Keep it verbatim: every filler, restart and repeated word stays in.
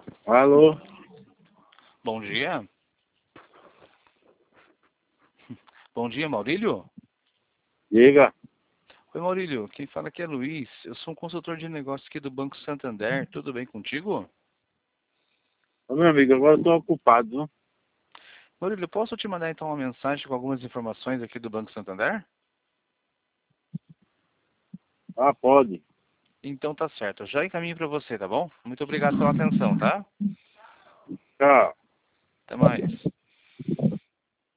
Alô? Bom dia. Bom dia, Maurílio. Diga. Oi, Maurílio. Quem fala aqui é Luiz. Eu sou um consultor de negócios aqui do Banco Santander. Tudo bem contigo? Ô, meu amigo, agora eu tô ocupado, viu? Maurílio, posso te mandar então uma mensagem com algumas informações aqui do Banco Santander? Ah, pode. Então tá certo. Eu já encaminho para você, tá bom? Muito obrigado pela atenção, tá? Tchau. Até mais.